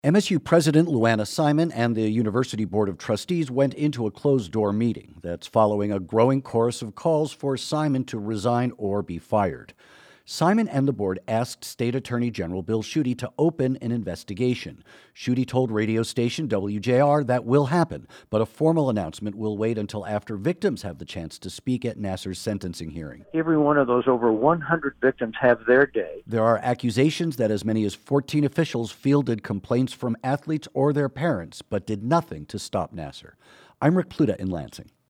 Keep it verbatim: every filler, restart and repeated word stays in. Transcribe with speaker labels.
Speaker 1: M S U President Luana Simon and the University Board of Trustees went into a closed-door meeting that's following a growing chorus of calls for Simon to resign or be fired. Simon and the board asked State Attorney General Bill Schuette to open an investigation. Schuette told radio station W J R that will happen, but a formal announcement will wait until after victims have the chance to speak at Nassar's sentencing hearing.
Speaker 2: Every one of those over one hundred victims have their day.
Speaker 1: There are accusations that as many as fourteen officials fielded complaints from athletes or their parents, but did nothing to stop Nassar. I'm Rick Pluta in Lansing.